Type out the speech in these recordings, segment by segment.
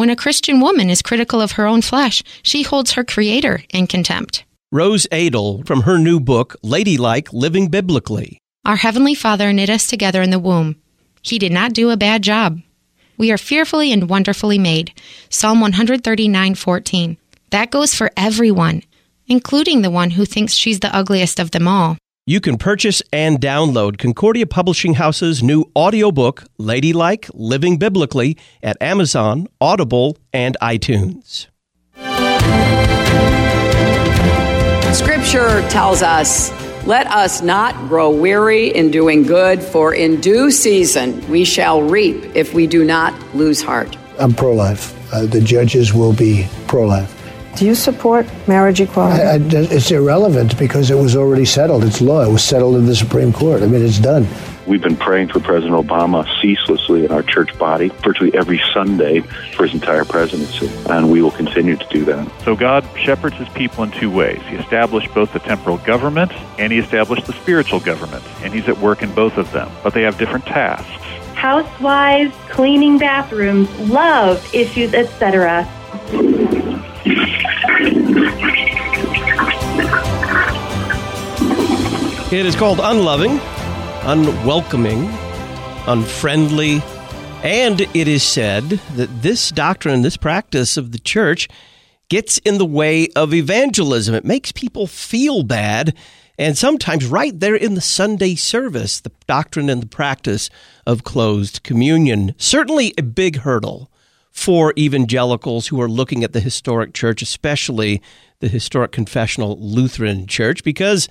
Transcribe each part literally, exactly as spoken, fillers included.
When a Christian woman is critical of her own flesh, she holds her Creator in contempt. Rose Adel from her new book, Ladylike, Living Biblically. Our Heavenly Father knit us together in the womb. He did not do a bad job. We are fearfully and wonderfully made. Psalm one thirty-nine fourteen. That goes for everyone, including the one who thinks she's the ugliest of them all. You can purchase and download Concordia Publishing House's new audiobook, Ladylike, Living Biblically, at Amazon, Audible, and iTunes. Scripture tells us, let us not grow weary in doing good, for in due season we shall reap if we do not lose heart. I'm pro-life. Uh, the judges will be pro-life. Do you support marriage equality? I, I, it's irrelevant because it was already settled. It's law. It was settled in the Supreme Court. I mean, it's done. We've been praying for President Obama ceaselessly in our church body, virtually every Sunday for his entire presidency, and we will continue to do that. So God shepherds his people in two ways. He established both the temporal government and he established the spiritual government, and he's at work in both of them, but they have different tasks. Housewives, cleaning bathrooms, love issues, et cetera. It is called unloving, unwelcoming, unfriendly, and it is said that this doctrine, this practice of the church gets in the way of evangelism. It makes people feel bad, and sometimes right there in the Sunday service, the doctrine and the practice of closed communion. Certainly a big hurdle for evangelicals who are looking at the historic church, especially the historic confessional Lutheran church, because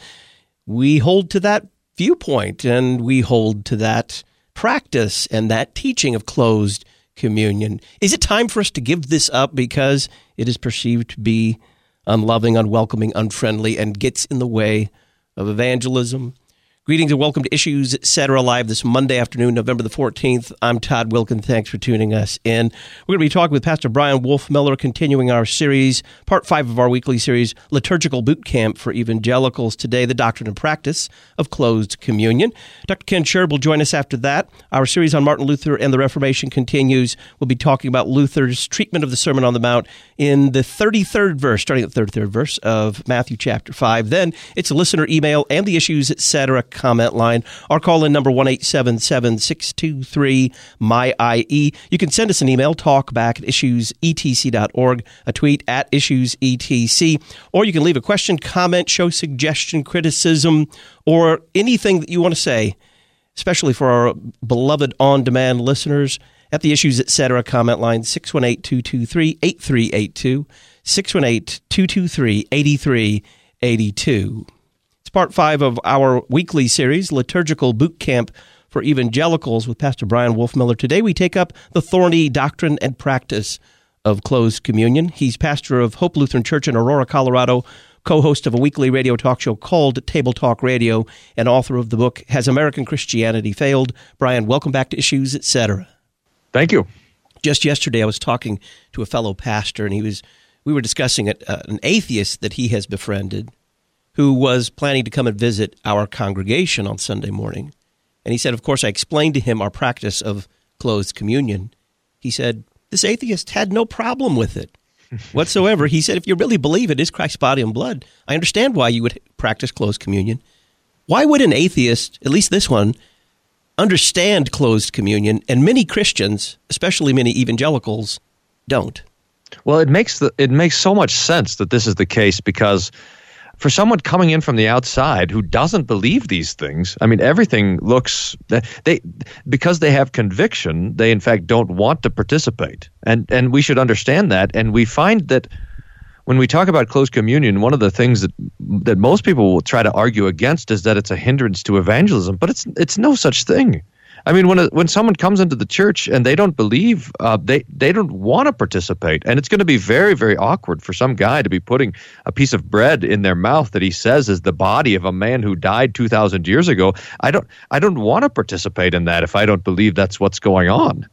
we hold to that viewpoint and we hold to that practice and that teaching of closed communion. Is it time for us to give this up because it is perceived to be unloving, unwelcoming, unfriendly, and gets in the way of evangelism? Greetings and welcome to Issues, et cetera, live this Monday afternoon, November the fourteenth. I'm Todd Wilkin. Thanks for tuning us in. We're going to be talking with Pastor Brian Wolfmueller, continuing our series, part five of our weekly series, Liturgical Boot Camp for Evangelicals. Today, the doctrine and practice of closed communion. Doctor Ken Sherb will join us after that. Our series on Martin Luther and the Reformation continues. We'll be talking about Luther's treatment of the Sermon on the Mount in the thirty-third verse, starting at the thirty-third verse of Matthew chapter five. Then it's a listener email and the Issues, et cetera, comment line. Our call-in number one eight seven seven, six two three, M Y I E. You can send us an email, talkback at issues e t c dot org, a tweet at issues e t c, or you can leave a question, comment, show suggestion, criticism, or anything that you want to say, especially for our beloved on-demand listeners, at the Issues, et cetera, comment line, six one eight, two two three, eight three eight two, six one eight, two two three, eight three eight two. Part five of our weekly series, Liturgical Boot Camp for Evangelicals with Pastor Brian Wolfmueller. Today we take up the thorny doctrine and practice of closed communion. He's pastor of Hope Lutheran Church in Aurora, Colorado, co-host of a weekly radio talk show called Table Talk Radio, and author of the book, Has American Christianity Failed? Brian, welcome back to Issues, et cetera. Thank you. Just yesterday I was talking to a fellow pastor, and he was we were discussing it, uh, an atheist that he has befriended, who was planning to come and visit our congregation on Sunday morning. And he said, of course, I explained to him our practice of closed communion. He said, this atheist had no problem with it whatsoever. He said, if you really believe it is Christ's body and blood, I understand why you would practice closed communion. Why would an atheist, at least this one, understand closed communion? And many Christians, especially many evangelicals, don't. Well, it makes the it makes so much sense that this is the case, because for someone coming in from the outside who doesn't believe these things, I mean, everything looks, they because they have conviction, they in fact don't want to participate. And and we should understand that. And we find that when we talk about closed communion, one of the things that that most people will try to argue against is that it's a hindrance to evangelism, but it's it's no such thing. I mean, when a, when someone comes into the church and they don't believe, uh, they they don't want to participate, and it's going to be very, very awkward for some guy to be putting a piece of bread in their mouth that he says is the body of a man who died two thousand years ago. I don't I don't want to participate in that if I don't believe that's what's going on.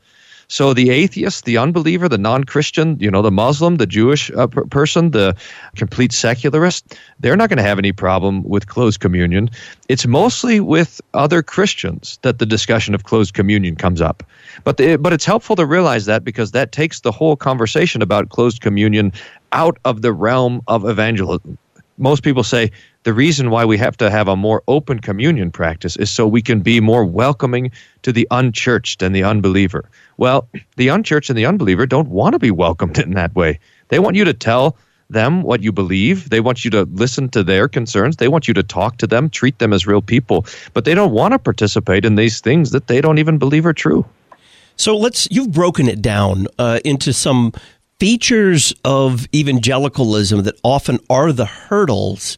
So the atheist, the unbeliever, the non-Christian, you know, the Muslim, the Jewish uh, per- person, the complete secularist, they're not going to have any problem with closed communion. It's mostly with other Christians that the discussion of closed communion comes up. But the, but it's helpful to realize that, because that takes the whole conversation about closed communion out of the realm of evangelism. Most people say the reason why we have to have a more open communion practice is so we can be more welcoming to the unchurched and the unbeliever. Well, the unchurched and the unbeliever don't want to be welcomed in that way. They want you to tell them what you believe. They want you to listen to their concerns. They want you to talk to them, treat them as real people. But they don't want to participate in these things that they don't even believe are true. So let's, you've broken it down uh, into some features of evangelicalism that often are the hurdles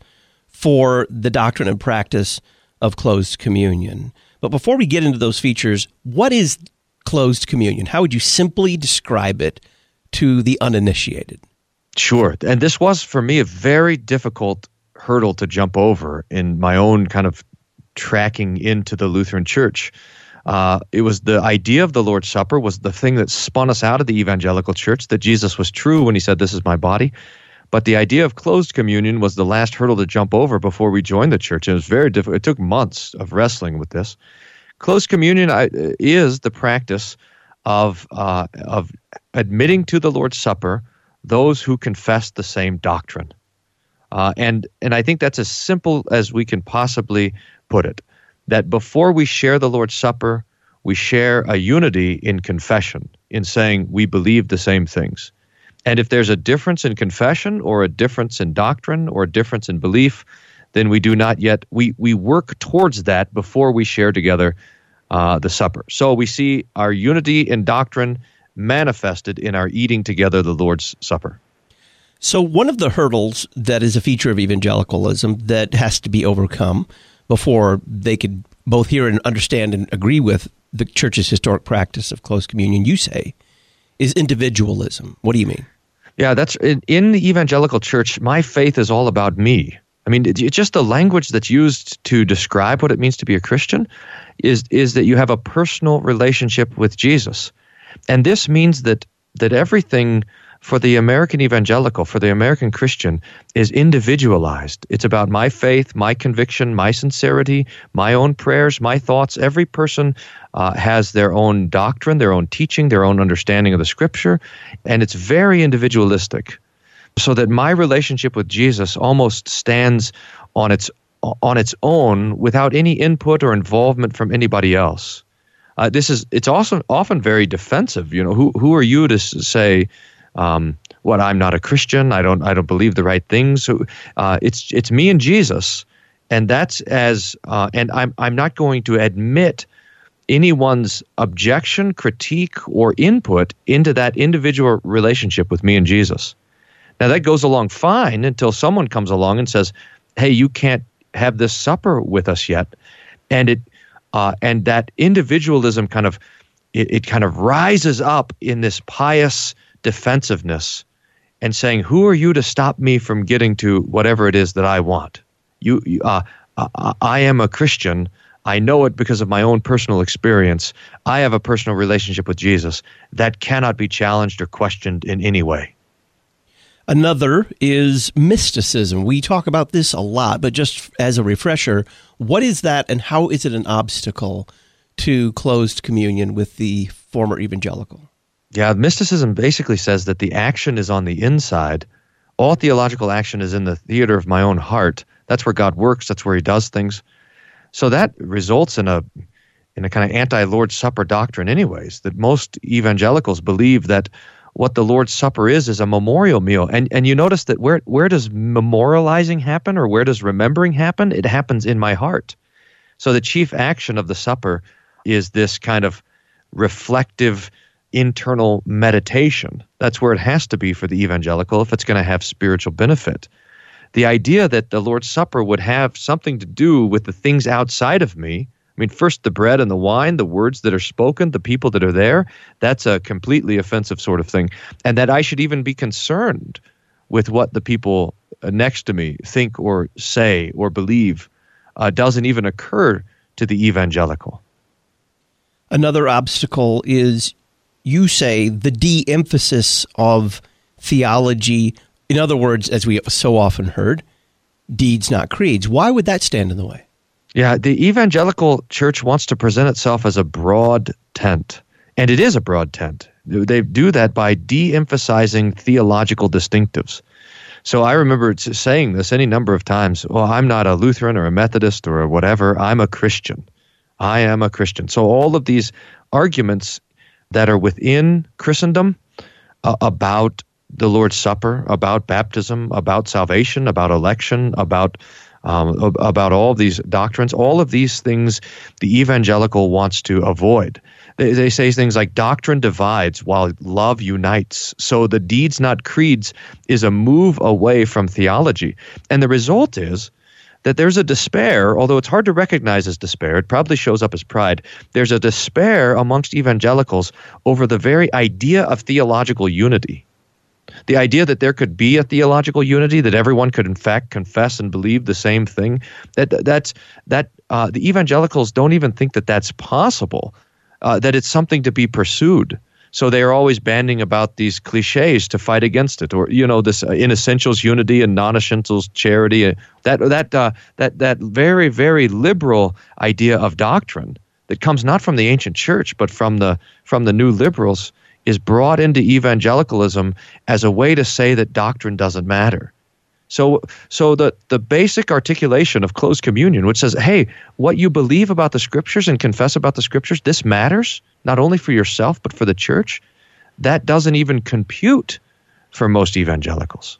for the doctrine and practice of closed communion. But before we get into those features, what is closed communion? How would you simply describe it to the uninitiated? Sure. And this was, for me, a very difficult hurdle to jump over in my own kind of tracking into the Lutheran Church. Uh, it was the idea of the Lord's Supper was the thing that spun us out of the evangelical church, that Jesus was true when he said, "This is my body." But the idea of closed communion was the last hurdle to jump over before we joined the church. And it was very difficult. It took months of wrestling with this. Closed communion is the practice of uh, of admitting to the Lord's Supper those who confess the same doctrine. Uh, and and I think that's as simple as we can possibly put it. That before we share the Lord's Supper, we share a unity in confession, in saying we believe the same things. And if there's a difference in confession or a difference in doctrine or a difference in belief, then we do not yet, we, we work towards that before we share together uh, the supper. So we see our unity in doctrine manifested in our eating together the Lord's Supper. So one of the hurdles that is a feature of evangelicalism that has to be overcome before they could both hear and understand and agree with the church's historic practice of closed communion, you say, is individualism. What do you mean? Yeah, that's in, in the evangelical church, my faith is all about me. I mean, it's just the language that's used to describe what it means to be a Christian is is that you have a personal relationship with Jesus. And this means that that everything for the American evangelical, for the American Christian, is individualized. It's about my faith, my conviction, my sincerity, my own prayers, my thoughts. Every person uh, has their own doctrine, their own teaching, their own understanding of the Scripture, and it's very individualistic. So that my relationship with Jesus almost stands on its on its own without any input or involvement from anybody else. Uh, this is it's also often very defensive. You know, who who are you to say, Um, what I'm not a Christian. I don't. I don't believe the right things. So, uh, it's it's me and Jesus, and that's as. Uh, and I'm I'm not going to admit anyone's objection, critique, or input into that individual relationship with me and Jesus. Now that goes along fine until someone comes along and says, "Hey, you can't have this supper with us yet," and it uh, and that individualism kind of it, it kind of rises up in this pious defensiveness and saying, "Who are you to stop me from getting to whatever it is that I want? You, uh, uh, I am a Christian. I know it because of my own personal experience. I have a personal relationship with Jesus that cannot be challenged or questioned in any way." Another is mysticism. We talk about this a lot, but just as a refresher, what is that and how is it an obstacle to closed communion with the former evangelical? Yeah, mysticism basically says that the action is on the inside. All theological action is in the theater of my own heart. That's where God works. That's where he does things. So that results in a in a kind of anti-Lord's Supper doctrine anyways, that most evangelicals believe that what the Lord's Supper is is a memorial meal. And and you notice that where where does memorializing happen or where does remembering happen? It happens in my heart. So the chief action of the supper is this kind of reflective internal meditation. That's where it has to be for the evangelical if it's going to have spiritual benefit. The idea that the Lord's Supper would have something to do with the things outside of me, I mean, first the bread and the wine, the words that are spoken, the people that are there, that's a completely offensive sort of thing. And that I should even be concerned with what the people next to me think or say or believe uh, doesn't even occur to the evangelical. Another obstacle is you say, the de-emphasis of theology. In other words, as we so often heard, deeds, not creeds. Why would that stand in the way? Yeah, the evangelical church wants to present itself as a broad tent, and it is a broad tent. They do that by de-emphasizing theological distinctives. So I remember saying this any number of times, well, I'm not a Lutheran or a Methodist or a whatever, I'm a Christian. I am a Christian. So all of these arguments that are within Christendom uh, about the Lord's Supper, about baptism, about salvation, about election, about um, about all of these doctrines, all of these things the evangelical wants to avoid. They, they say things like doctrine divides while love unites. So the deeds, not creeds, is a move away from theology. And the result is that there's a despair, although it's hard to recognize as despair, it probably shows up as pride. There's a despair amongst evangelicals over the very idea of theological unity. The idea that there could be a theological unity, that everyone could in fact confess and believe the same thing, that that's that uh, the evangelicals don't even think that that's possible, uh, that it's something to be pursued. So they are always banding about these cliches to fight against it, or you know, this uh, in essentials unity and non-essentials charity. Uh, that that uh, that that very very liberal idea of doctrine that comes not from the ancient church but from the from the new liberals is brought into evangelicalism as a way to say that doctrine doesn't matter. So so the, the basic articulation of closed communion, which says, hey, what you believe about the Scriptures and confess about the Scriptures, this matters, not only for yourself but for the church, that doesn't even compute for most evangelicals.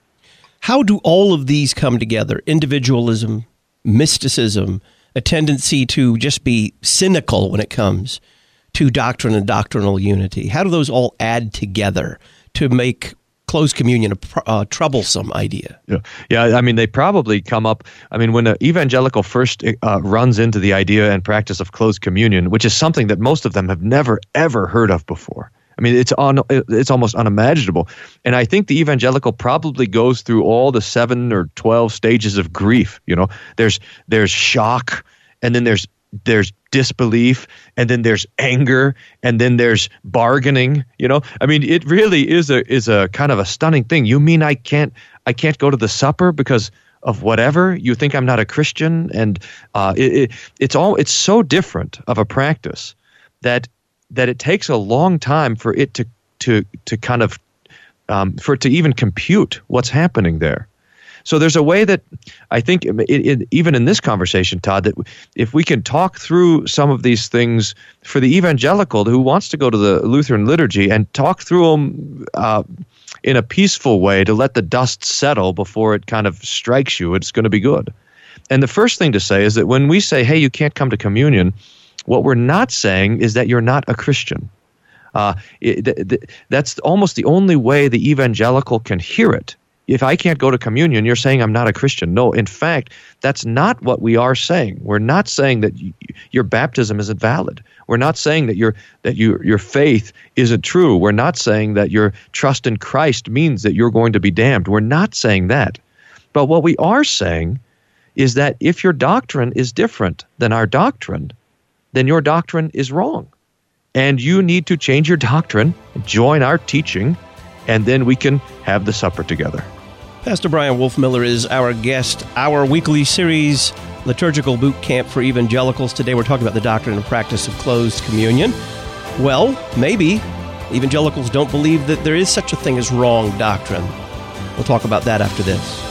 How do all of these come together? Individualism, mysticism, a tendency to just be cynical when it comes to doctrine and doctrinal unity. How do those all add together to make closed communion a pr- uh, troublesome idea? Yeah. yeah, I mean, they probably come up, I mean, when an evangelical first uh, runs into the idea and practice of closed communion, which is something that most of them have never, ever heard of before. I mean, it's on, it's almost unimaginable. And I think the evangelical probably goes through all the seven or twelve stages of grief. You know, there's there's shock, and then there's there's disbelief, and then there's anger, and then there's bargaining. You know, I mean, it really is a is a kind of a stunning thing. You mean I can't I can't go to the supper because of whatever? You think I'm not a Christian? And uh, it, it, it's all it's so different of a practice that that it takes a long time for it to to to kind of um, for it to even compute what's happening there. So there's a way that I think, it, it, even in this conversation, Todd, that if we can talk through some of these things for the evangelical who wants to go to the Lutheran liturgy and talk through them uh, in a peaceful way to let the dust settle before it kind of strikes you, it's going to be good. And the first thing to say is that when we say, hey, you can't come to communion, what we're not saying is that you're not a Christian. Uh, it, th- th- that's almost the only way the evangelical can hear it. If I can't go to communion, you're saying I'm not a Christian. No, in fact, that's not what we are saying. We're not saying that y- your baptism isn't valid. We're not saying that your that your your faith isn't true. We're not saying that your trust in Christ means that you're going to be damned. We're not saying that. But what we are saying is that if your doctrine is different than our doctrine, then your doctrine is wrong. And you need to change your doctrine, join our teaching, and then we can have the supper together. Pastor Bryan Wolfmueller is our guest. Our weekly series, Liturgical Boot Camp for Evangelicals. Today we're talking about the doctrine and practice of closed communion. Well, maybe evangelicals don't believe that there is such a thing as wrong doctrine. We'll talk about that after this.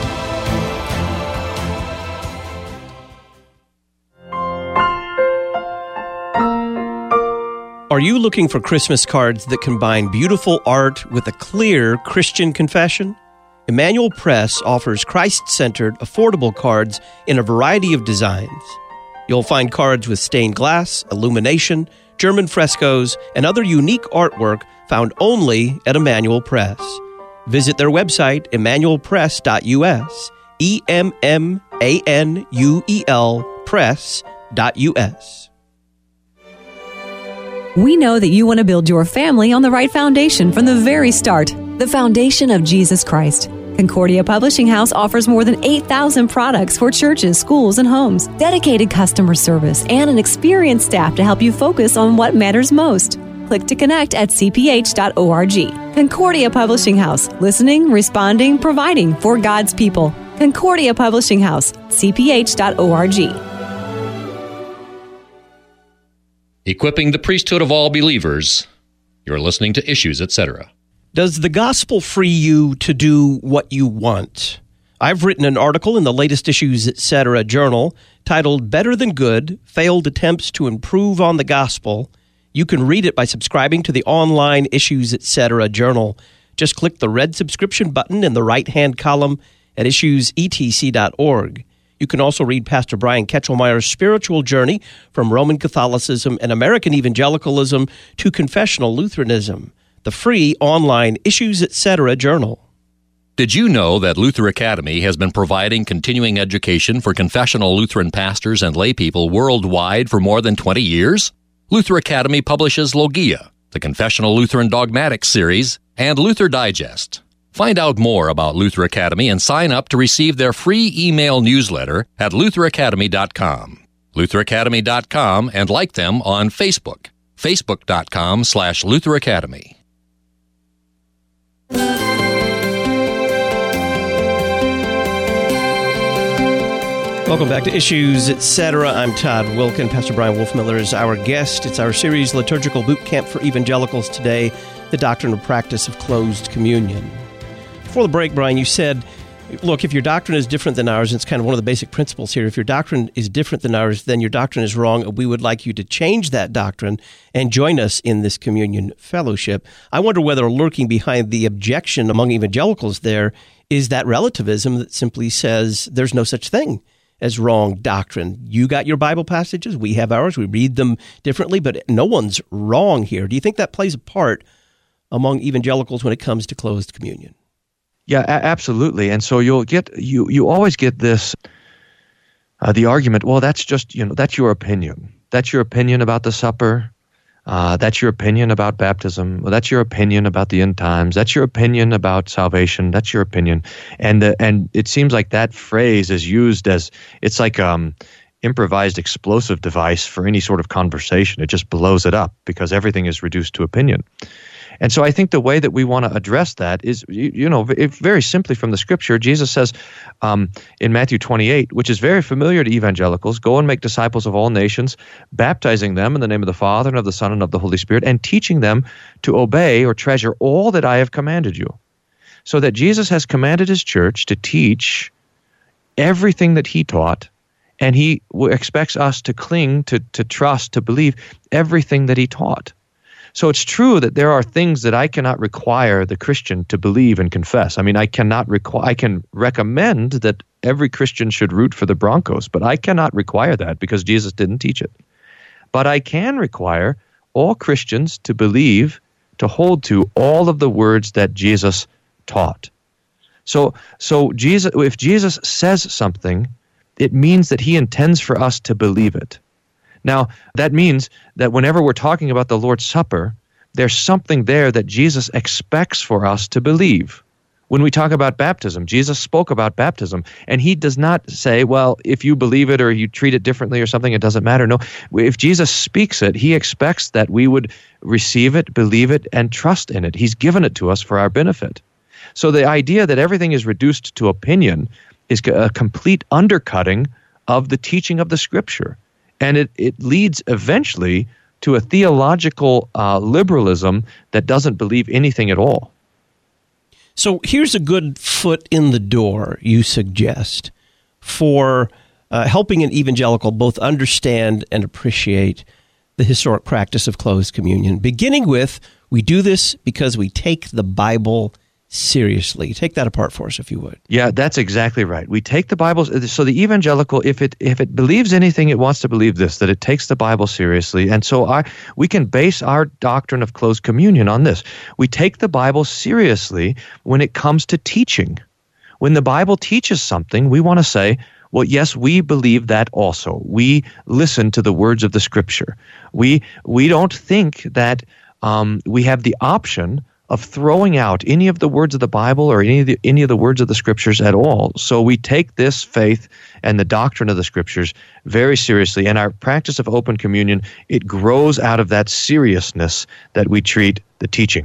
Are you looking for Christmas cards that combine beautiful art with a clear Christian confession? Emmanuel Press offers Christ-centered, affordable cards in a variety of designs. You'll find cards with stained glass, illumination, German frescoes, and other unique artwork found only at Emmanuel Press. Visit their website, emmanuel press dot u s, E M M A N U E L press dot U S. We know that you want to build your family on the right foundation from the very start, the foundation of Jesus Christ. Concordia Publishing House offers more than eight thousand products for churches, schools, and homes, dedicated customer service, and an experienced staff to help you focus on what matters most. click to connect at c p h dot org. Concordia Publishing House. Listening, responding, providing for God's people. Concordia Publishing House. c p h dot org. Equipping the priesthood of all believers. You're listening to Issues, et cetera. Does the gospel free you to do what you want? I've written an article in the latest Issues, et cetera journal titled Better Than Good, Failed Attempts to Improve on the Gospel. You can read it by subscribing to the online Issues, et cetera journal. Just click the red subscription button in the right-hand column at issues e t c dot org. You can also read Pastor Brian Ketchelmeyer's spiritual journey from Roman Catholicism and American evangelicalism to confessional Lutheranism, the free online Issues, et cetera journal. Did you know that Luther Academy has been providing continuing education for confessional Lutheran pastors and laypeople worldwide for more than twenty years? Luther Academy publishes Logia, the Confessional Lutheran Dogmatics series, and Luther Digest. Find out more about Luther Academy and sign up to receive their free email newsletter at luther academy dot com. luther academy dot com and like them on Facebook, facebook dot com slash Luther Academy. Welcome back to Issues, et cetera. I'm Todd Wilken. Pastor Brian Wolfmiller is our guest. It's our series, Liturgical Boot Camp for Evangelicals. Today, the doctrine and practice of closed communion. Before the break, Brian, you said, look, if your doctrine is different than ours, and it's kind of one of the basic principles here, if your doctrine is different than ours, then your doctrine is wrong, and we would like you to change that doctrine and join us in this communion fellowship. I wonder whether lurking behind the objection among evangelicals there is that relativism that simply says there's no such thing as wrong doctrine. You got your Bible passages, we have ours, we read them differently, but no one's wrong here. Do you think that plays a part among evangelicals when it comes to closed communion? Yeah, a- absolutely. And so you'll get you you always get this uh, the argument. Well, that's just you know that's your opinion. That's your opinion about the supper. Uh, that's your opinion about baptism. Well, that's your opinion about the end times. That's your opinion about salvation. That's your opinion. And the, and it seems like that phrase is used as it's like um improvised explosive device for any sort of conversation. It just blows it up because everything is reduced to opinion. And so I think the way that we want to address that is, you, you know, if very simply from the Scripture, Jesus says um, in Matthew twenty-eight, which is very familiar to evangelicals, go and make disciples of all nations, baptizing them in the name of the Father and of the Son and of the Holy Spirit, and teaching them to obey or treasure all that I have commanded you. So that Jesus has commanded his church to teach everything that he taught, and he expects us to cling, to, to trust, to believe everything that he taught. So it's true that there are things that I cannot require the Christian to believe and confess. I mean, I cannot require. I can recommend that every Christian should root for the Broncos, but I cannot require that because Jesus didn't teach it. But I can require all Christians to believe, to hold to all of the words that Jesus taught. So, so Jesus, if Jesus says something, it means that he intends for us to believe it. Now, that means that whenever we're talking about the Lord's Supper, there's something there that Jesus expects for us to believe. When we talk about baptism, Jesus spoke about baptism, and he does not say, well, if you believe it or you treat it differently or something, it doesn't matter. No, if Jesus speaks it, he expects that we would receive it, believe it, and trust in it. He's given it to us for our benefit. So the idea that everything is reduced to opinion is a complete undercutting of the teaching of the Scripture. And it, it leads eventually to a theological uh, liberalism that doesn't believe anything at all. So here's a good foot in the door, you suggest, for uh, helping an evangelical both understand and appreciate the historic practice of closed communion, beginning with, we do this because we take the Bible seriously. Take that apart for us, if you would. Yeah, that's exactly right. We take the Bible. So the evangelical, if it if it believes anything, it wants to believe this, that it takes the Bible seriously. And so our, we can base our doctrine of closed communion on this. We take the Bible seriously when it comes to teaching. When the Bible teaches something, we want to say, well, yes, we believe that also. We listen to the words of the Scripture. We we don't think that um, we have the option of throwing out any of the words of the Bible or any of the, any of the words of the Scriptures at all. So we take this faith and the doctrine of the Scriptures very seriously, and our practice of open communion, it grows out of that seriousness that we treat the teaching.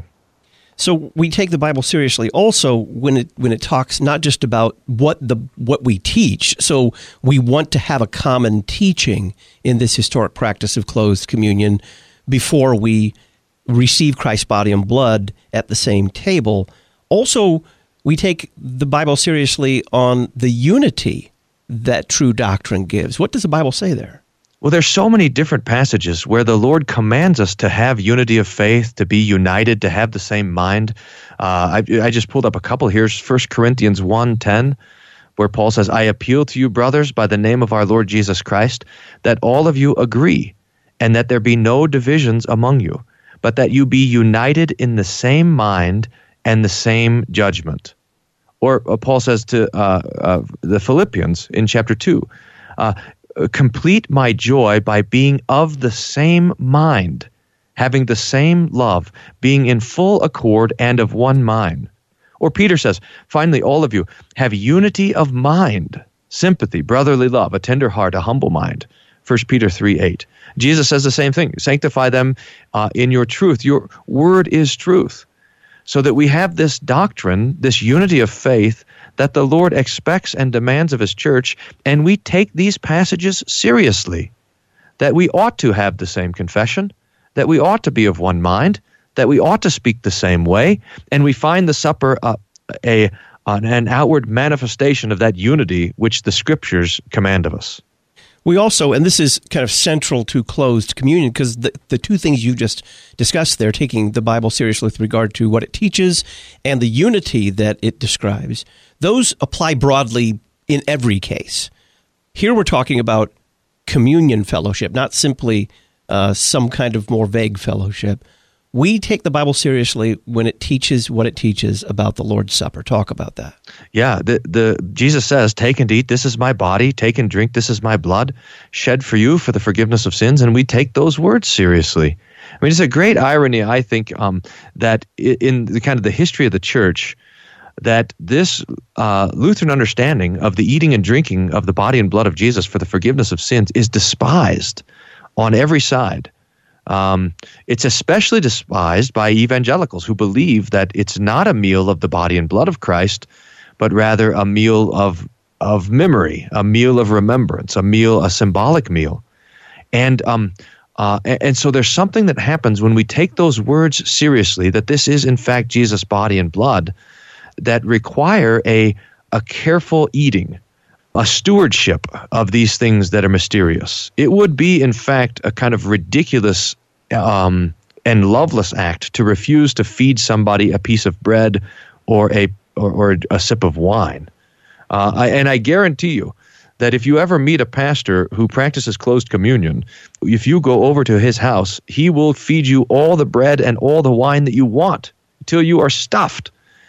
So we take the Bible seriously also when it when it talks not just about what the what we teach. So we want to have a common teaching in this historic practice of closed communion before we receive Christ's body and blood at the same table. Also, we take the Bible seriously on the unity that true doctrine gives. What does the Bible say there? Well, there's so many different passages where the Lord commands us to have unity of faith, to be united, to have the same mind. Uh, I, I just pulled up a couple. Here's First Corinthians one ten, where Paul says, I appeal to you, brothers, by the name of our Lord Jesus Christ, that all of you agree, and that there be no divisions among you, but that you be united in the same mind and the same judgment. Or uh, Paul says to uh, uh, the Philippians in chapter two, uh, complete my joy by being of the same mind, having the same love, being in full accord and of one mind. Or Peter says, finally, all of you have unity of mind, sympathy, brotherly love, a tender heart, a humble mind. First Peter three eight. Jesus says the same thing. Sanctify them uh, in your truth. Your word is truth. So that we have this doctrine, this unity of faith that the Lord expects and demands of His church, and we take these passages seriously, that we ought to have the same confession, that we ought to be of one mind, that we ought to speak the same way, and we find the supper uh, a an outward manifestation of that unity which the Scriptures command of us. We also, and this is kind of central to closed communion, because the, the two things you just discussed there, taking the Bible seriously with regard to what it teaches and the unity that it describes, those apply broadly in every case. Here we're talking about communion fellowship, not simply uh, some kind of more vague fellowship. We take the Bible seriously when it teaches what it teaches about the Lord's Supper. Talk about that. Yeah, the the Jesus says, take and eat, this is my body. Take and drink, this is my blood, shed for you for the forgiveness of sins. And we take those words seriously. I mean, it's a great irony, I think, um, that in the kind of the history of the church, that this uh, Lutheran understanding of the eating and drinking of the body and blood of Jesus for the forgiveness of sins is despised on every side. Um, it's especially despised by evangelicals who believe that it's not a meal of the body and blood of Christ, but rather a meal of of memory, a meal of remembrance, a meal, a symbolic meal. And um, uh, and so there's something that happens when we take those words seriously, that this is in fact Jesus' body and blood, that require a a careful eating, a stewardship of these things that are mysterious. It would be, in fact, a kind of ridiculous um, and loveless act to refuse to feed somebody a piece of bread or a or, or a sip of wine. Uh, I, and I guarantee you that if you ever meet a pastor who practices closed communion, if you go over to his house, he will feed you all the bread and all the wine that you want until you are stuffed.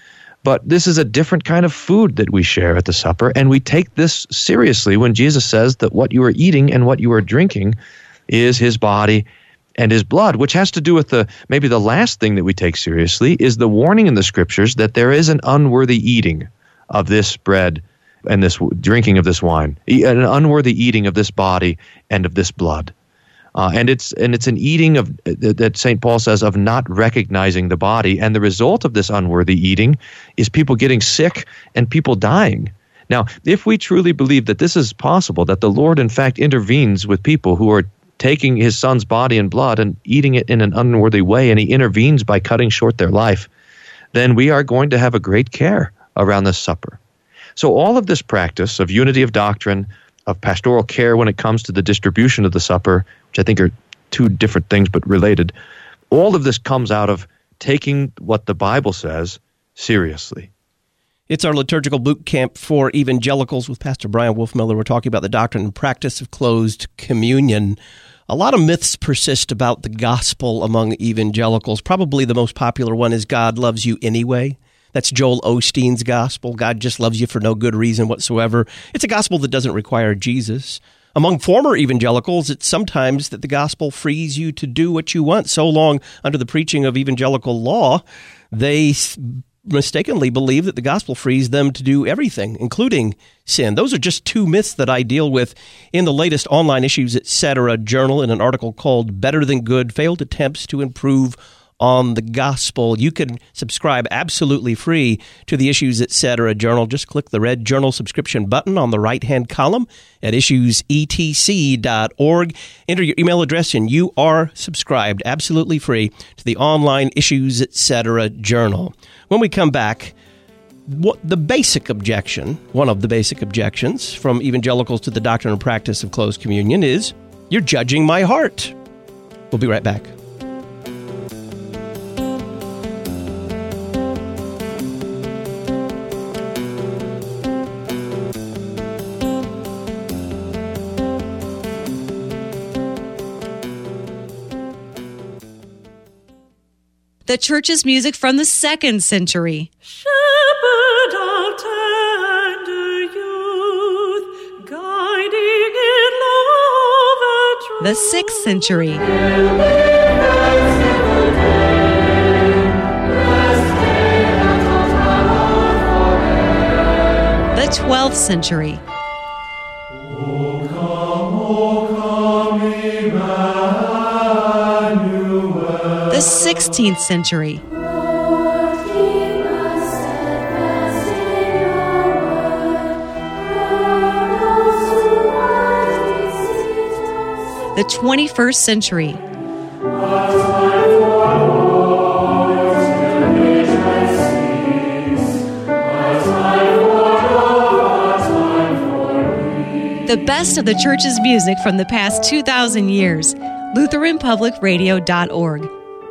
But this is a different kind of food that we share at the supper, and we take this seriously when Jesus says that what you are eating and what you are drinking is His body and His blood, which has to do with the maybe the last thing that we take seriously is the warning in the Scriptures that there is an unworthy eating of this bread and this drinking of this wine, an unworthy eating of this body and of this blood. Uh, and it's and it's an eating of that Saint Paul says of not recognizing the body, and the result of this unworthy eating is people getting sick and people dying. Now, if we truly believe that this is possible, that the Lord in fact intervenes with people who are taking His Son's body and blood and eating it in an unworthy way, and He intervenes by cutting short their life, then we are going to have a great care around this supper. So all of this practice of unity of doctrine, of pastoral care when it comes to the distribution of the supper, which I think are two different things but related, all of this comes out of taking what the Bible says seriously. It's our liturgical boot camp for evangelicals with Pastor Brian Wolfmueller. We're talking about the doctrine and practice of closed communion. A lot of myths persist about the gospel among evangelicals. Probably the most popular one is God loves you anyway. That's Joel Osteen's gospel. God just loves you for no good reason whatsoever. It's a gospel that doesn't require Jesus. Among former evangelicals, it's sometimes that the gospel frees you to do what you want so long under the preaching of evangelical law they mistakenly believe that the gospel frees them to do everything, including sin. Those are just two myths that I deal with in the latest Online Issues Etc. journal in an article called Better Than Good, Failed Attempts to Improve on the Gospel. You can subscribe absolutely free to the Issues Etc. journal. Just click the red journal subscription button on the right-hand column at issues e t c dot org. Enter your email address and you are subscribed absolutely free to the Online Issues Etc. journal. When we come back, what the basic objection, one of the basic objections from evangelicals to the doctrine and practice of closed communion is, you're judging my heart. We'll be right back. The church's music from the second century. Shepherd of tender youth, guiding in love and truth. The sixth century. The twelfth century. O come, O come, Emmanuel. The sixteenth century. The twenty-first century. The best of the church's music from the past two thousand years. Lutheran Public Radio dot org.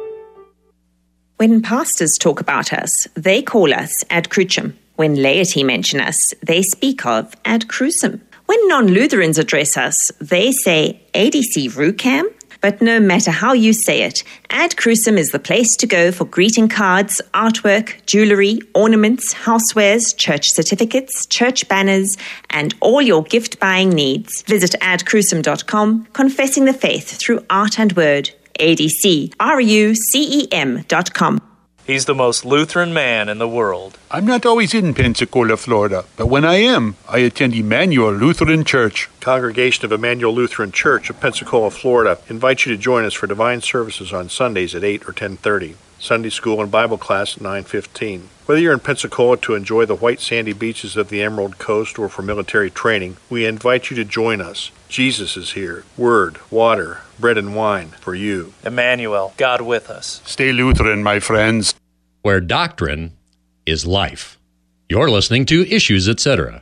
When pastors talk about us, they call us ad crucem. When laity mention us, they speak of ad crucem. When non-Lutherans address us, they say A D C Rucam. But no matter how you say it, Ad Crucem is the place to go for greeting cards, artwork, jewelry, ornaments, housewares, church certificates, church banners, and all your gift-buying needs. Visit ad crucem dot com, confessing the faith through art and word. A D C R U C E M dot com. He's the most Lutheran man in the world. I'm not always in Pensacola, Florida, but when I am, I attend Emmanuel Lutheran Church. Congregation of Emmanuel Lutheran Church of Pensacola, Florida, invites you to join us for divine services on Sundays at eight or ten thirty. Sunday school and Bible class at nine fifteen. Whether you're in Pensacola to enjoy the white sandy beaches of the Emerald Coast or for military training, we invite you to join us. Jesus is here. Word, water, bread and wine for you. Emmanuel, God with us. Stay Lutheran, my friends. Where doctrine is life. You're listening to Issues Etc.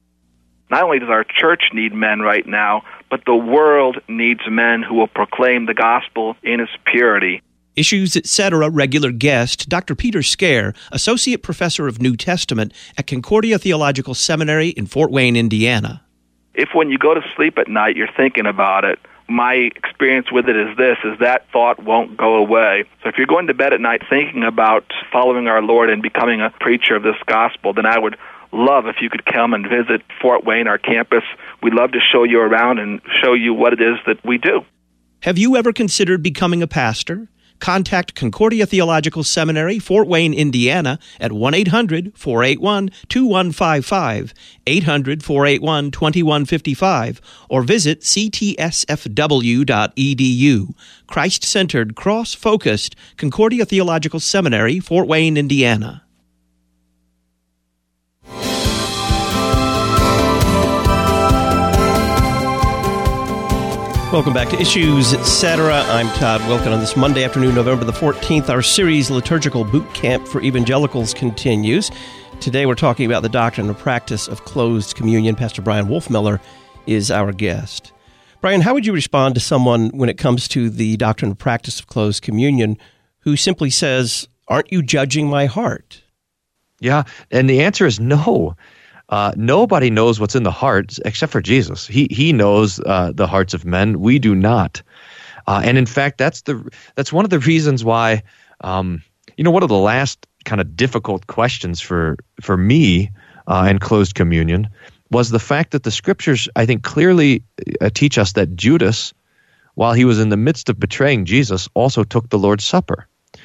Not only does our church need men right now, but the world needs men who will proclaim the gospel in its purity. Issues Etc. regular guest, Doctor Peter Scare, Associate Professor of New Testament at Concordia Theological Seminary in Fort Wayne, Indiana. If when you go to sleep at night you're thinking about it, my experience with it is this, is that thought won't go away. So if you're going to bed at night thinking about following our Lord and becoming a preacher of this gospel, then I would love if you could come and visit Fort Wayne, our campus. We'd love to show you around and show you what it is that we do. Have you ever considered becoming a pastor? Contact Concordia Theological Seminary, Fort Wayne, Indiana at one eight hundred, four eight one, two one five five, eight hundred, four eight one, two one five five, or visit c t s f w dot e d u. Christ-centered, cross-focused Concordia Theological Seminary, Fort Wayne, Indiana. Welcome back to Issues Etc. I'm Todd Wilken. On this Monday afternoon, November the fourteenth, our series Liturgical Boot Camp for Evangelicals continues. Today we're talking about the doctrine and practice of closed communion. Pastor Brian Wolfmiller is our guest. Brian, how would you respond to someone when it comes to the doctrine and practice of closed communion who simply says, "Aren't you judging my heart?" Yeah, and the answer is no. Uh, nobody knows what's in the heart except for Jesus. He he knows uh, the hearts of men. We do not. Uh, and in fact, that's the that's one of the reasons why, um, you know, one of the last kind of difficult questions for for me uh, in closed communion was the fact that the scriptures, I think, clearly uh, teach us that Judas, while he was in the midst of betraying Jesus, also took the Lord's Supper.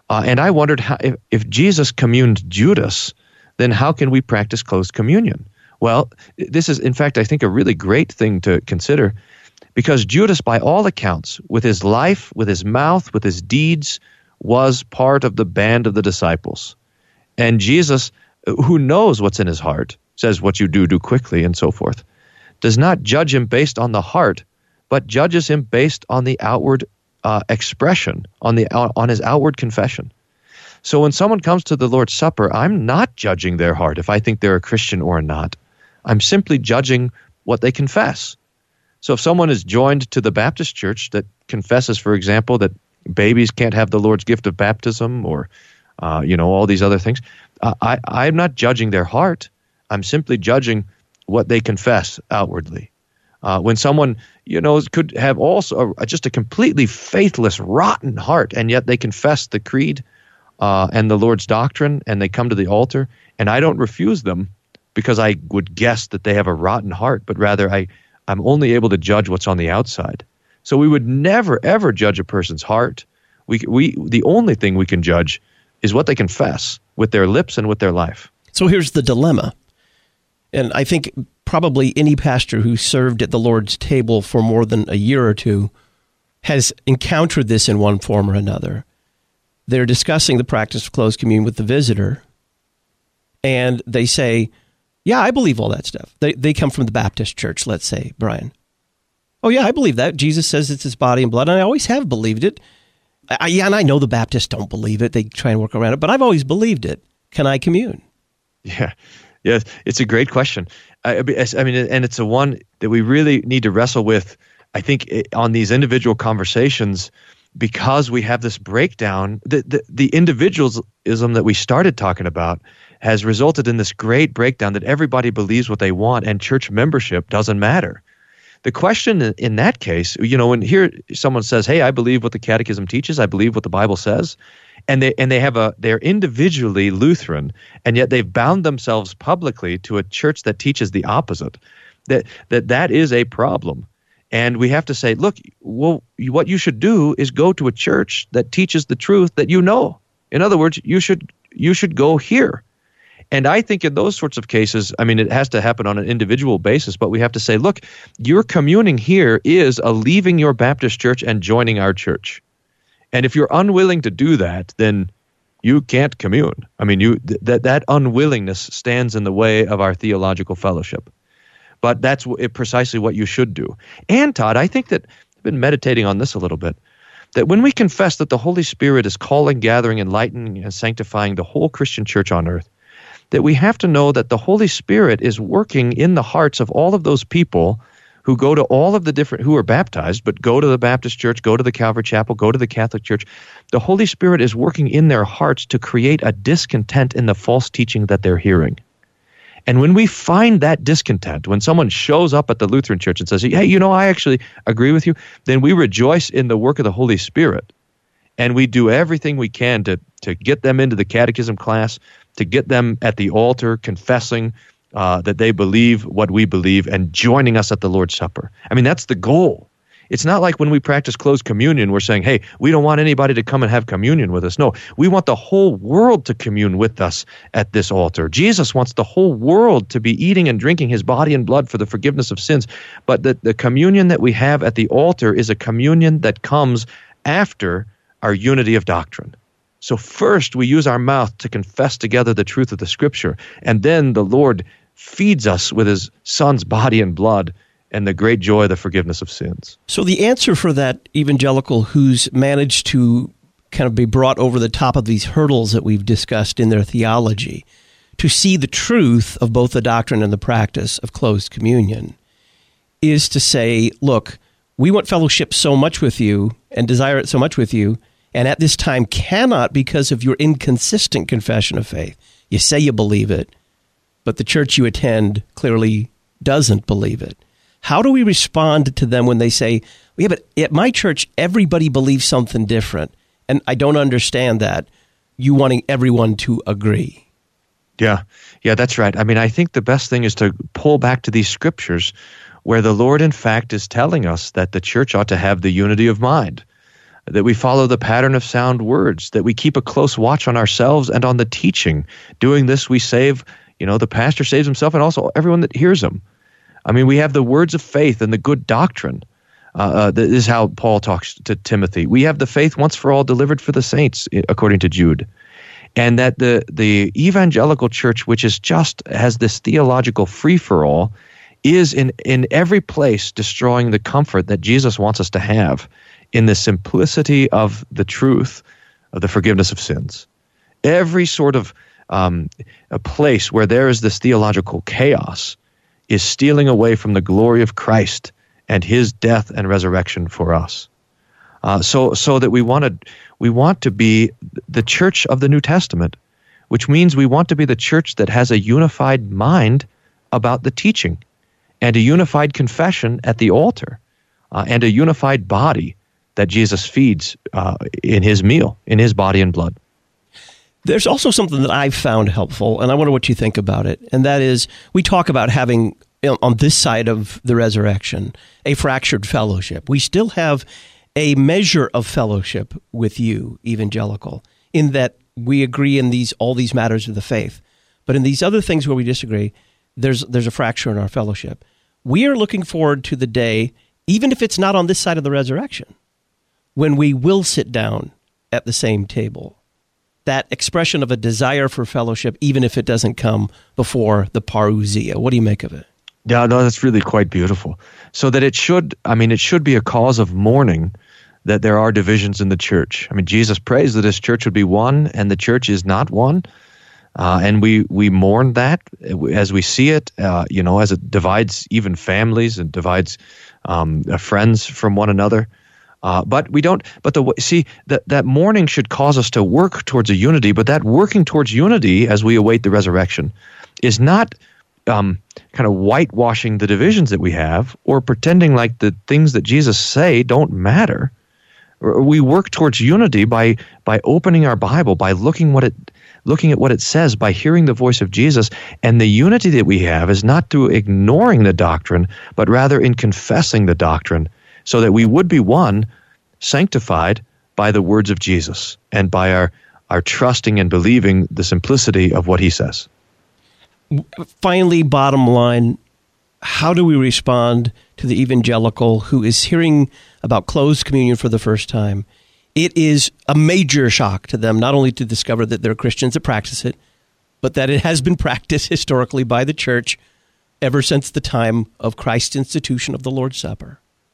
Uh, and I wondered, how, if, if Jesus communed Judas, then how can we practice closed communion? Well, this is, in fact, I think a really great thing to consider, because Judas, by all accounts, with his life, with his mouth, with his deeds, was part of the band of the disciples. And Jesus, who knows what's in his heart, says what you do, do quickly, and so forth, does not judge him based on the heart, but judges him based on the outward uh, expression, on the on his outward confession. So when someone comes to the Lord's Supper, I'm not judging their heart if I think they're a Christian or not. I'm simply judging what they confess. So if someone is joined to the Baptist church that confesses, for example, that babies can't have the Lord's gift of baptism, or uh, you know, all these other things, uh, I, I'm not judging their heart. I'm simply judging what they confess outwardly. Uh, when someone, you know, could have also a, just a completely faithless, rotten heart, and yet they confess the creed uh, and the Lord's doctrine, and they come to the altar, and I don't refuse them because I would guess that they have a rotten heart, but rather I, I'm only able to judge what's on the outside. So we would never, ever judge a person's heart. We, we, the only thing we can judge is what they confess with their lips and with their life. So here's the dilemma. And I think probably any pastor who served at the Lord's table for more than a year or two has encountered this in one form or another. They're discussing the practice of closed communion with the visitor, and they say, yeah, I believe all that stuff. They they come from the Baptist church, let's say, Brian. Oh, yeah, I believe that. Jesus says it's his body and blood, and I always have believed it. I, yeah, and I know the Baptists don't believe it. They try and work around it, but I've always believed it. Can I commune? Yeah. Yes, it's a great question. I, I mean, and it's a one that we really need to wrestle with, I think, on these individual conversations, because we have this breakdown. The, the, the individualism that we started talking about has resulted in this great breakdown that everybody believes what they want, and church membership doesn't matter. The question in that case, you know, when here someone says, hey, I believe what the Catechism teaches, I believe what the Bible says, and they and they have a they're individually Lutheran, and yet they've bound themselves publicly to a church that teaches the opposite. That that that is a problem. And we have to say, look, well, what you should do is go to a church that teaches the truth that you know. In other words, you should you should go here. And I think in those sorts of cases, I mean, it has to happen on an individual basis, but we have to say, look, your communing here is a leaving your Baptist church and joining our church. And if you're unwilling to do that, then you can't commune. I mean, you th- that that unwillingness stands in the way of our theological fellowship. But that's w- precisely what you should do. And Todd, I think that I've been meditating on this a little bit, that when we confess that the Holy Spirit is calling, gathering, enlightening, and sanctifying the whole Christian church on earth, that we have to know that the Holy Spirit is working in the hearts of all of those people who go to all of the different, who are baptized, but go to the Baptist church, go to the Calvary Chapel, go to the Catholic Church. The Holy Spirit is working in their hearts to create a discontent in the false teaching that they're hearing. And when we find that discontent, when someone shows up at the Lutheran Church and says, hey, you know, I actually agree with you, then we rejoice in the work of the Holy Spirit. And we do everything we can to, to get them into the catechism class, to get them at the altar confessing uh, that they believe what we believe and joining us at the Lord's Supper. I mean, that's the goal. It's not like when we practice closed communion, we're saying, hey, we don't want anybody to come and have communion with us. No, we want the whole world to commune with us at this altar. Jesus wants the whole world to be eating and drinking his body and blood for the forgiveness of sins. But the, the communion that we have at the altar is a communion that comes after our unity of doctrine. So first we use our mouth to confess together the truth of the Scripture, and then the Lord feeds us with his Son's body and blood and the great joy of the forgiveness of sins. So the answer for that evangelical who's managed to kind of be brought over the top of these hurdles that we've discussed in their theology, to see the truth of both the doctrine and the practice of closed communion, is to say, look, we want fellowship so much with you and desire it so much with you, and at this time cannot because of your inconsistent confession of faith. You say you believe it, but the church you attend clearly doesn't believe it. How do we respond to them when they say, yeah, but at my church, everybody believes something different, and I don't understand that, you wanting everyone to agree? Yeah, yeah, that's right. I mean, I think the best thing is to pull back to these scriptures where the Lord, in fact, is telling us that the church ought to have the unity of mind. that we follow the pattern of sound words, that we keep a close watch on ourselves and on the teaching. Doing this, we save, you know, the pastor saves himself and also everyone that hears him. I mean, we have the words of faith and the good doctrine. Uh, uh, this is how Paul talks to Timothy. We have the faith once for all delivered for the saints, according to Jude. And that the the evangelical church, which is just has this theological free-for-all, is in, in every place destroying the comfort that Jesus wants us to have in the simplicity of the truth of the forgiveness of sins. Every sort of um, a place where there is this theological chaos is stealing away from the glory of Christ and his death and resurrection for us. Uh, so so that we want to we want to be the church of the New Testament, which means we want to be the church that has a unified mind about the teaching and a unified confession at the altar uh, and a unified body that Jesus feeds uh, in his meal, in his body and blood. There's also something that I've found helpful, and I wonder what you think about it, and that is we talk about having, on this side of the resurrection, a fractured fellowship. We still have a measure of fellowship with you, evangelical, in that we agree in these all these matters of the faith. But in these other things where we disagree, there's there's a fracture in our fellowship. We are looking forward to the day, even if it's not on this side of the resurrection, when we will sit down at the same table. That expression of a desire for fellowship, even if it doesn't come before the parousia. What do you make of it? Yeah, no, that's really quite beautiful. So that it should, I mean, it should be a cause of mourning that there are divisions in the church. I mean, Jesus prays that his church would be one, and the church is not one. Uh, and we, we mourn that as we see it, uh, you know, as it divides even families and divides um, friends from one another. Uh, but we don't. But the see that that mourning should cause us to work towards a unity. But that working towards unity, as we await the resurrection, is not um, kind of whitewashing the divisions that we have or pretending like the things that Jesus say don't matter. We work towards unity by by opening our Bible, by looking what it looking at what it says, by hearing the voice of Jesus. And the unity that we have is not through ignoring the doctrine, but rather in confessing the doctrine, so that we would be one, sanctified by the words of Jesus and by our, our trusting and believing the simplicity of what he says. Finally, bottom line, how do we respond to the evangelical who is hearing about closed communion for the first time? It is a major shock to them, not only to discover that there are Christians that practice it, but that it has been practiced historically by the church ever since the time of Christ's institution of the Lord's Supper.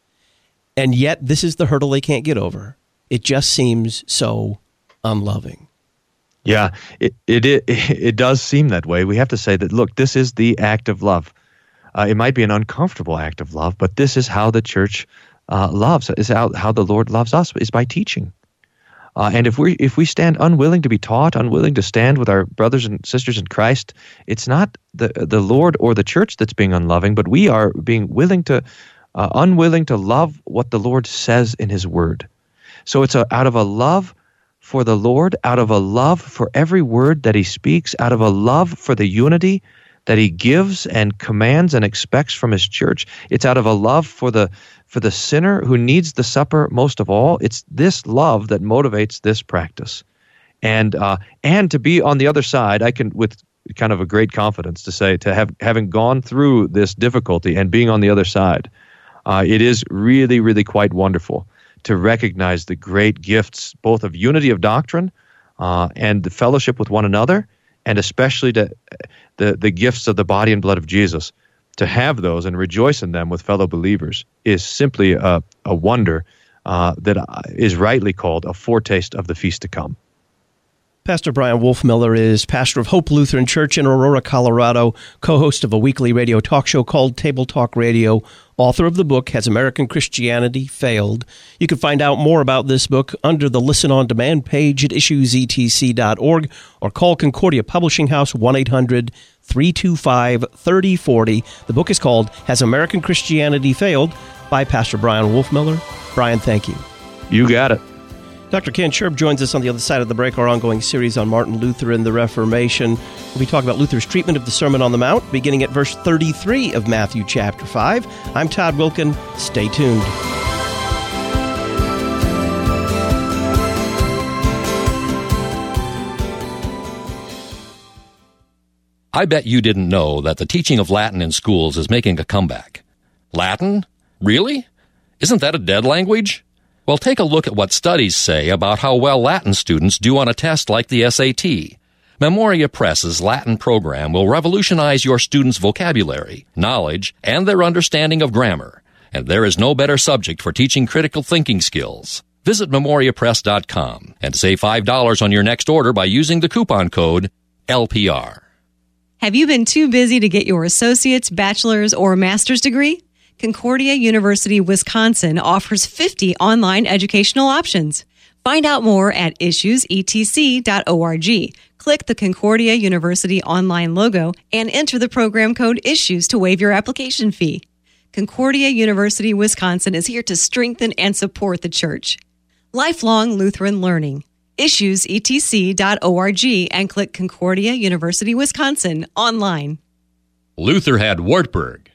And yet, this is the hurdle they can't get over. It just seems so unloving. Yeah, it it it, it does seem that way. We have to say that, look, this is the act of love. Uh, it might be an uncomfortable act of love, but this is how the church uh, loves. Is how, how the Lord loves us, is by teaching. Uh, and if we if we stand unwilling to be taught, unwilling to stand with our brothers and sisters in Christ, it's not the the Lord or the church that's being unloving, but we are being willing to. Uh, unwilling to love what the Lord says in his word. So it's a, out of a love for the Lord, out of a love for every word that he speaks, out of a love for the unity that he gives and commands and expects from his church. It's out of a love for the for the sinner who needs the supper most of all. It's this love that motivates this practice. And uh, and to be on the other side, I can, with kind of a great confidence to say, to have having gone through this difficulty and being on the other side, Uh, it is really, really quite wonderful to recognize the great gifts, both of unity of doctrine uh, and the fellowship with one another, and especially to, the, the gifts of the body and blood of Jesus. To have those and rejoice in them with fellow believers is simply a, a wonder uh, that is rightly called a foretaste of the feast to come. Pastor Brian Wolfmueller is pastor of Hope Lutheran Church in Aurora, Colorado, co-host of a weekly radio talk show called Table Talk Radio, author of the book, Has American Christianity Failed? You can find out more about this book under the Listen On Demand page at issues e t c dot org or call Concordia Publishing House one eight hundred three two five three oh four oh. The book is called Has American Christianity Failed? By Pastor Brian Wolfmueller. Brian, thank you. You got it. Doctor Ken Sherb joins us on the other side of the break, our ongoing series on Martin Luther and the Reformation. We'll be talking about Luther's treatment of the Sermon on the Mount, beginning at verse thirty-three of Matthew chapter five. I'm Todd Wilkin. Stay tuned. I bet you didn't know that the teaching of Latin in schools is making a comeback. Latin? Really? Isn't that a dead language? Well, take a look at what studies say about how well Latin students do on a test like the S A T. Memoria Press's Latin program will revolutionize your students' vocabulary, knowledge, and their understanding of grammar. And there is no better subject for teaching critical thinking skills. Visit memoria press dot com and save five dollars on your next order by using the coupon code L P R. Have you been too busy to get your associate's, bachelor's, or master's degree? Concordia University Wisconsin offers fifty online educational options. Find out more at issues e t c dot org. Click the Concordia University online logo and enter the program code ISSUES to waive your application fee. Concordia University Wisconsin is here to strengthen and support the church. Lifelong Lutheran Learning. issues e t c dot org and click Concordia University Wisconsin online. Luther had Wartburg.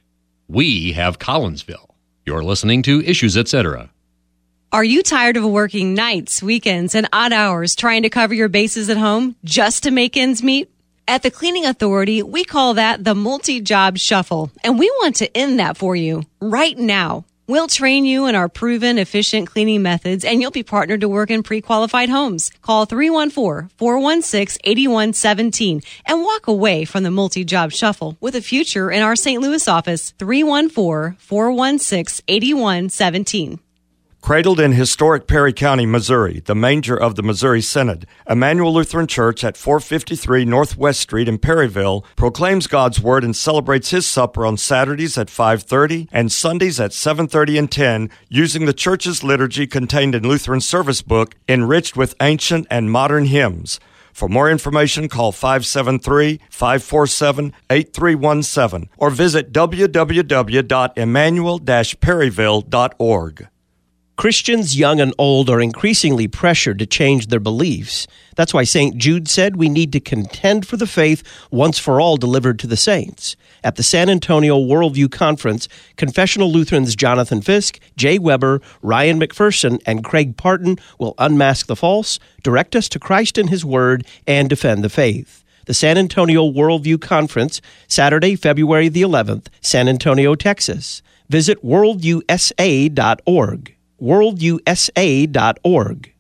We have Collinsville. You're listening to Issues, et cetera. Are you tired of working nights, weekends, and odd hours trying to cover your bases at home just to make ends meet? At the Cleaning Authority, we call that the multi-job shuffle, and we want to end that for you right now. We'll train you in our proven, efficient cleaning methods, and you'll be partnered to work in pre-qualified homes. Call three one four, four one six, eight one one seven and walk away from the multi-job shuffle with a future in our Saint Louis office, three one four, four one six, eight one one seven. Cradled in historic Perry County, Missouri, the manger of the Missouri Synod, Emmanuel Lutheran Church at four fifty-three Northwest Street in Perryville proclaims God's Word and celebrates His supper on Saturdays at five thirty and Sundays at seven thirty and ten using the church's liturgy contained in Lutheran Service Book, enriched with ancient and modern hymns. For more information, call five seven three, five four seven, eight three one seven or visit w w w dot emmanuel dash perryville dot org. Christians, young and old, are increasingly pressured to change their beliefs. That's why Saint Jude said we need to contend for the faith once for all delivered to the saints. At the San Antonio Worldview Conference, Confessional Lutherans Jonathan Fisk, Jay Weber, Ryan McPherson, and Craig Parton will unmask the false, direct us to Christ and His Word, and defend the faith. The San Antonio Worldview Conference, Saturday, February the eleventh, San Antonio, Texas. Visit worldview s a dot org. worldview s a dot org.